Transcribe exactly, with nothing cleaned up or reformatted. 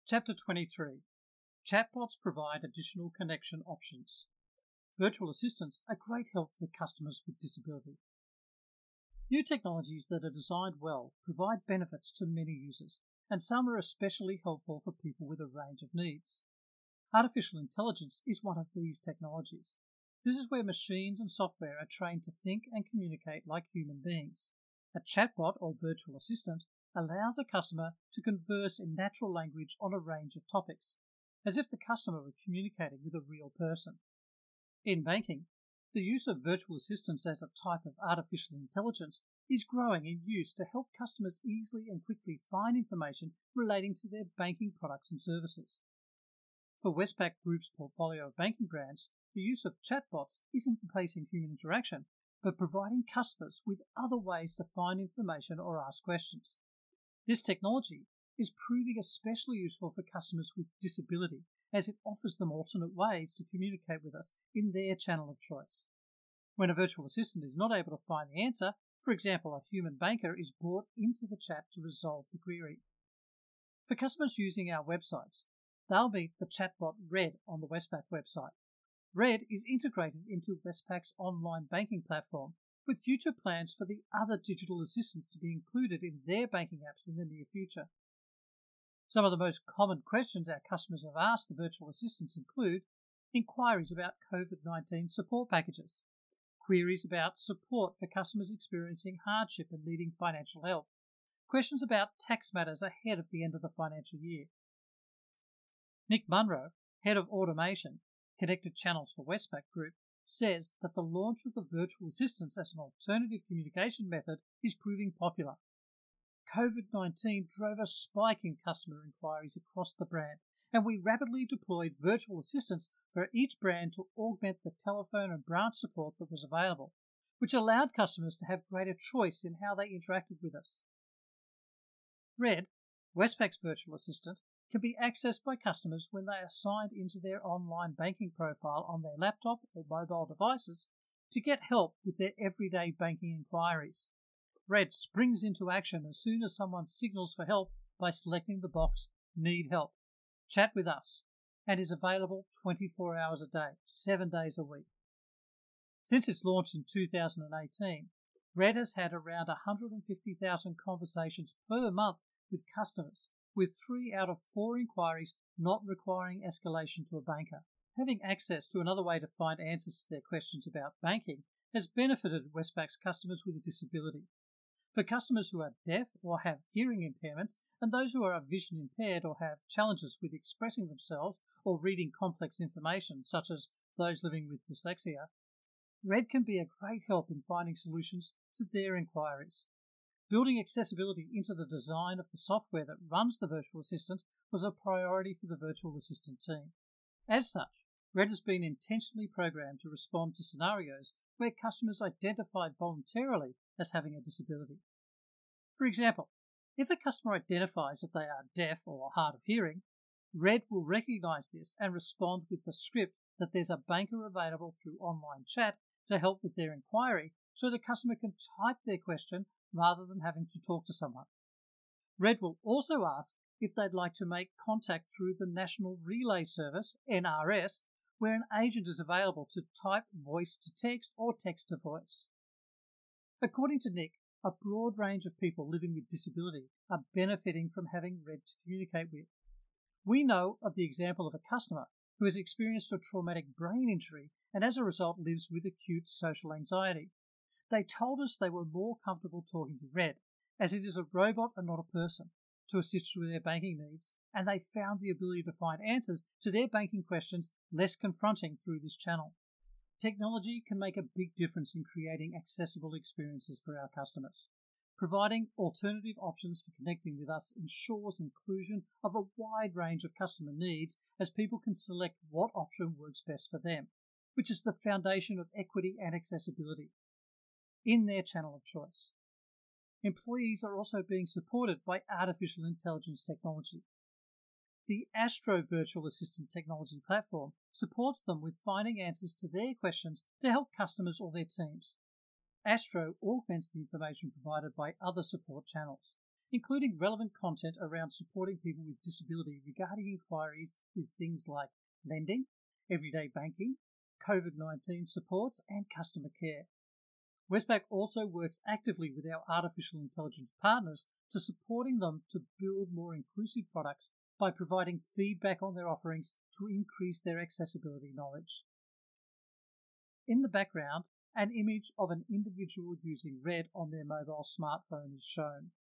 Chapter twenty-three. Chatbots provide additional connection options. Virtual assistants are great help for customers with disability. New technologies that are designed well provide benefits to many users, and some are especially helpful for people with a range of needs. Artificial intelligence is one of these technologies. This is where machines and software are trained to think and communicate like human beings. A chatbot or virtual assistant allows a customer to converse in natural language on a range of topics, as if the customer were communicating with a real person. In banking, the use of virtual assistants as a type of artificial intelligence is growing in use to help customers easily and quickly find information relating to their banking products and services. For Westpac Group's portfolio of banking brands, the use of chatbots isn't replacing human interaction, but providing customers with other ways to find information or ask questions. This technology is proving especially useful for customers with disability, as it offers them alternate ways to communicate with us in their channel of choice. When a virtual assistant is not able to find the answer, for example, a human banker is brought into the chat to resolve the query. For customers using our websites, they'll meet the chatbot Red on the Westpac website. Red is integrated into Westpac's online banking platform, with future plans for the other digital assistants to be included in their banking apps in the near future. Some of the most common questions our customers have asked the virtual assistants include inquiries about COVID nineteen support packages, queries about support for customers experiencing hardship and needing financial help, questions about tax matters ahead of the end of the financial year. Nick Munro, Head of Automation, Connected Channels for Westpac Group, says that the launch of the virtual assistants as an alternative communication method is proving popular. COVID nineteen drove a spike in customer inquiries across the brand, and we rapidly deployed virtual assistants for each brand to augment the telephone and branch support that was available, which allowed customers to have greater choice in how they interacted with us. Red, Westpac's virtual assistant, can be accessed by customers when they are signed into their online banking profile on their laptop or mobile devices to get help with their everyday banking inquiries. Red springs into action as soon as someone signals for help by selecting the box Need Help, Chat with Us, and is available twenty-four hours a day, seven days a week. Since its launch in two thousand eighteen, Red has had around one hundred fifty thousand conversations per month with customers, with three out of four inquiries not requiring escalation to a banker. Having access to another way to find answers to their questions about banking has benefited Westpac's customers with a disability. For customers who are deaf or have hearing impairments, and those who are vision impaired or have challenges with expressing themselves or reading complex information, such as those living with dyslexia, Red can be a great help in finding solutions to their inquiries. Building accessibility into the design of the software that runs the virtual assistant was a priority for the virtual assistant team. As such, Red has been intentionally programmed to respond to scenarios where customers identified voluntarily as having a disability. For example, if a customer identifies that they are deaf or hard of hearing, Red will recognize this and respond with the script that there's a banker available through online chat to help with their inquiry, so the customer can type their question rather than having to talk to someone. Red will also ask if they'd like to make contact through the National Relay Service, N R S, where an agent is available to type voice to text or text to voice. According to Nick, a broad range of people living with disability are benefiting from having Red to communicate with. We know of the example of a customer who has experienced a traumatic brain injury and as a result lives with acute social anxiety. They told us they were more comfortable talking to Red, as it is a robot and not a person, to assist with their banking needs, and they found the ability to find answers to their banking questions less confronting through this channel. Technology can make a big difference in creating accessible experiences for our customers. Providing alternative options for connecting with us ensures inclusion of a wide range of customer needs, as people can select what option works best for them, which is the foundation of equity and accessibility in their channel of choice. Employees are also being supported by artificial intelligence technology. The Astro Virtual Assistant technology platform supports them with finding answers to their questions to help customers or their teams. Astro augments the information provided by other support channels, including relevant content around supporting people with disability regarding inquiries with things like lending, everyday banking, COVID nineteen supports, and customer care. Westpac also works actively with our artificial intelligence partners to supporting them to build more inclusive products by providing feedback on their offerings to increase their accessibility knowledge. In the background, an image of an individual using Red on their mobile smartphone is shown.